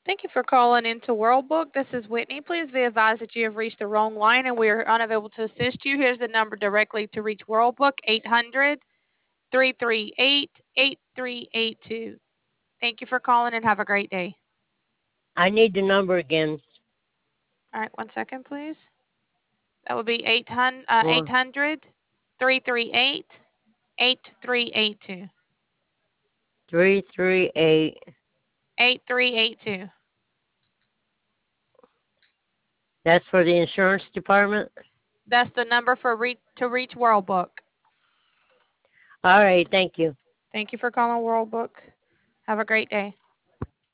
Thank you for calling into WorldBook. This is Whitney. Please be advised that you have reached the wrong line and we are unavailable to assist you. Here's the number directly to reach WorldBook, 800-338-8382. Thank you for calling and have a great day. I need the number again. All right, 1 second, please. That would be 800-338-8382. 338. 8382. That's for the insurance department? That's the number to reach WorldBook. All right, thank you. Thank you for calling WorldBook. Have a great day.